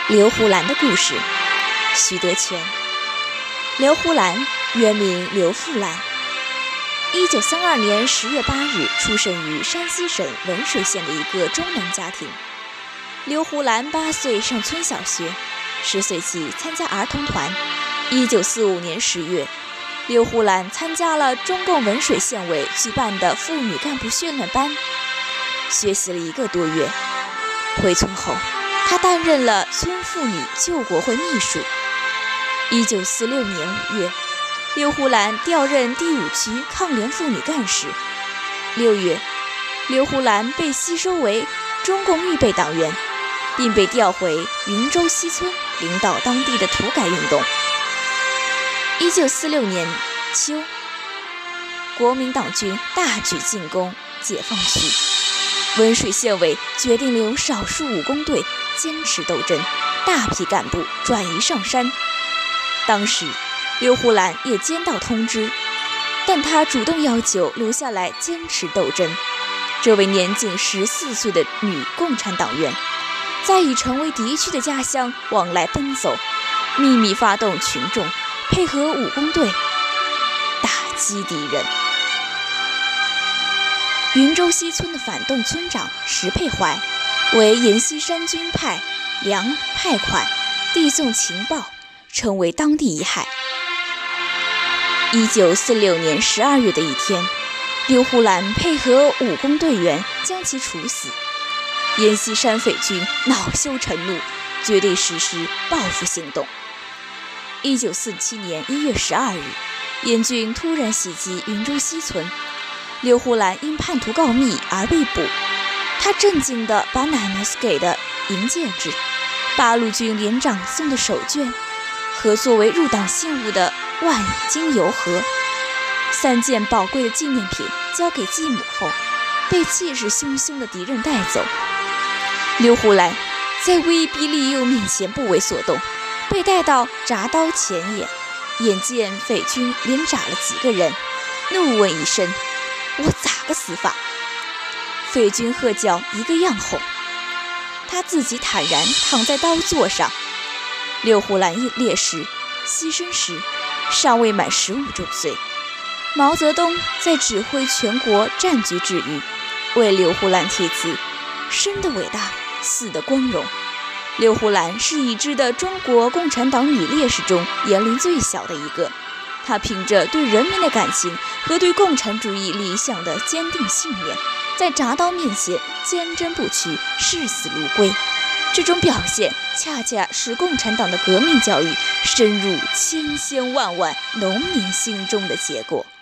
刘胡兰的故事。徐德全。刘胡兰原名刘富兰，1932年10月8日出生于山西省文水县的一个中农家庭。刘胡兰8岁上村小学，10岁起参加儿童团。1945年10月，刘胡兰参加了中共文水县委举办的妇女干部训练班，学习了1个多月。回村后，他担任了村妇女救国会秘书。1946年5月，刘胡兰调任第5区抗联妇女干事。6月，刘胡兰被吸收为中共预备党员，并被调回云州西村领导当地的土改运动。1946年秋，国民党军大举进攻解放区，文水县委决定留少数武工队坚持斗争，大批干部转移上山。当时刘胡兰也接到通知，但他主动要求留下来坚持斗争。这位年仅14岁的女共产党员，在已成为敌区的家乡往来奔走，秘密发动群众，配合武工队打击敌人。云州西村的反动村长石佩怀为阎锡山军派粮派款，递送情报，成为当地遗害。1946年12月的一天，刘胡兰配合武工队员将其处死。阎锡山匪军恼羞成怒，决定实施报复行动。1947年1月12日，阎军突然袭击云州西村，刘胡兰因叛徒告密而被捕。他震惊地把奶奶给的银戒指、八路军连长送的手绢和作为入党信物的万金油盒3件宝贵的纪念品交给继母后，被气势汹汹的敌人带走。刘胡兰在威逼利诱面前不为所动，被带到铡刀前沿，眼见匪军连铡了几个人，怒问一声：“我咋个死法？”匪军喝叫一个样后，他自己坦然躺在刀座上。刘胡兰烈士牺牲时尚未满15周岁。毛泽东在指挥全国战局之余，为刘胡兰题词：“生的伟大，死的光荣。”刘胡兰是已知的中国共产党女烈士中年龄最小的一个。她凭着对人民的感情和对共产主义理想的坚定信念，在铡刀面前坚贞不屈，视死如归。这种表现恰恰是共产党的革命教育深入千千万万农民心中的结果。